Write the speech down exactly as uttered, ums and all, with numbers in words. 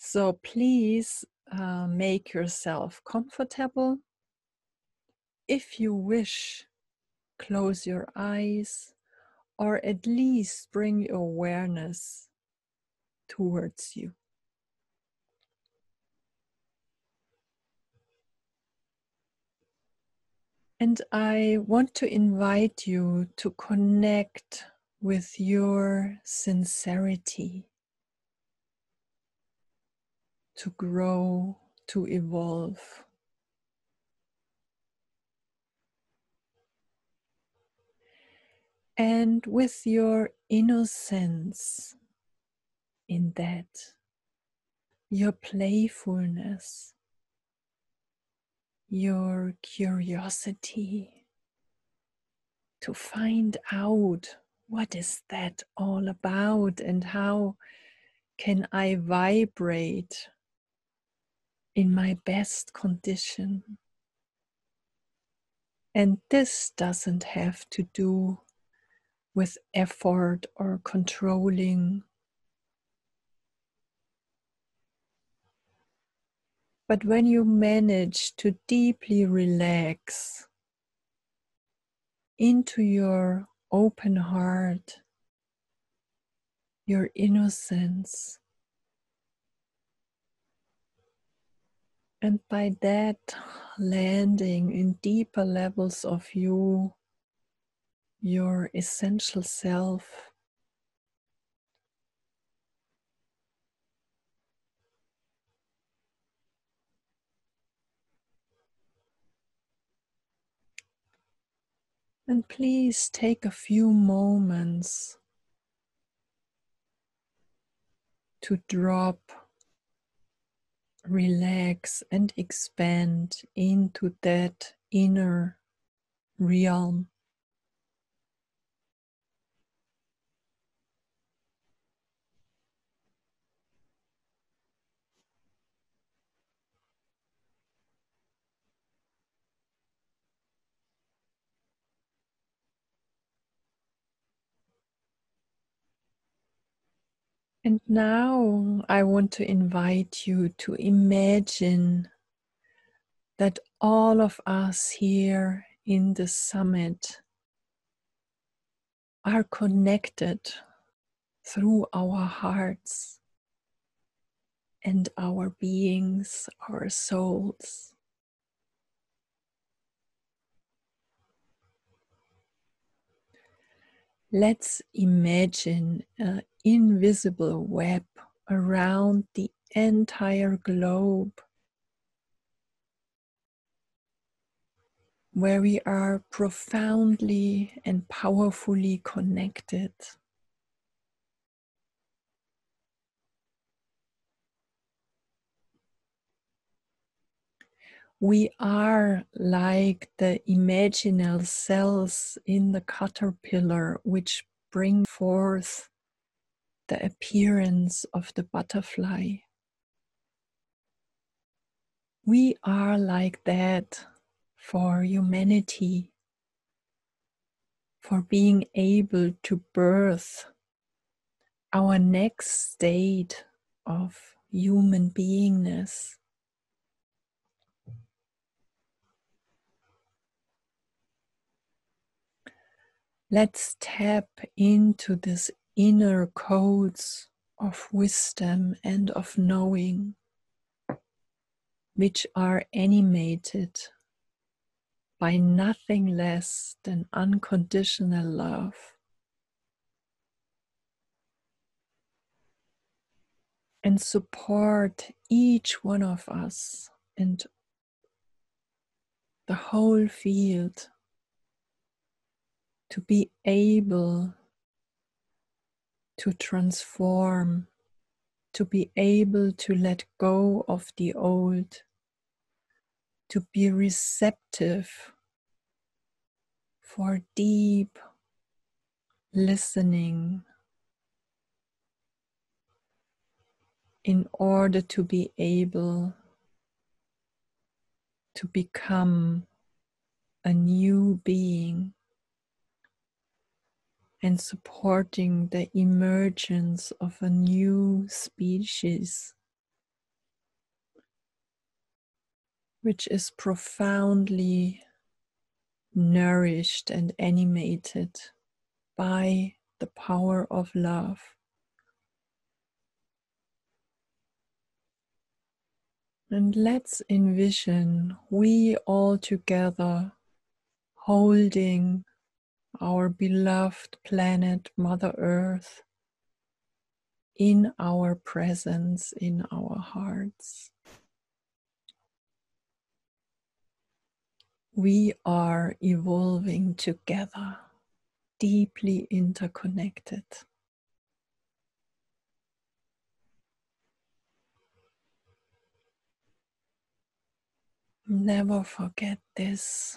So please uh, make yourself comfortable. If you wish, close your eyes or at least bring your awareness towards you. And I want to invite you to connect with your sincerity, to grow, to evolve. And with your innocence in that, your playfulness, your curiosity to find out what is that all about and how can I vibrate in my best condition. And this doesn't have to do with effort or controlling, but when you manage to deeply relax into your open heart, your innocence, and by that landing in deeper levels of you, your essential self, and please take a few moments to drop, relax, and expand into that inner realm. And now I want to invite you to imagine that all of us here in the summit are connected through our hearts and our beings, our souls. Let's imagine an invisible web around the entire globe, where we are profoundly and powerfully connected. We are like the imaginal cells in the caterpillar which bring forth the appearance of the butterfly. We are like that for humanity, for being able to birth our next state of human beingness. Let's tap into this inner codes of wisdom and of knowing, which are animated by nothing less than unconditional love. And support each one of us and the whole field to be able to transform, to be able to let go of the old, to be receptive for deep listening in order to be able to become a new being and supporting the emergence of a new species which is profoundly nourished and animated by the power of love. And let's envision we all together holding our beloved planet Mother Earth in our presence, in our hearts. We are evolving together, deeply interconnected. Never forget this.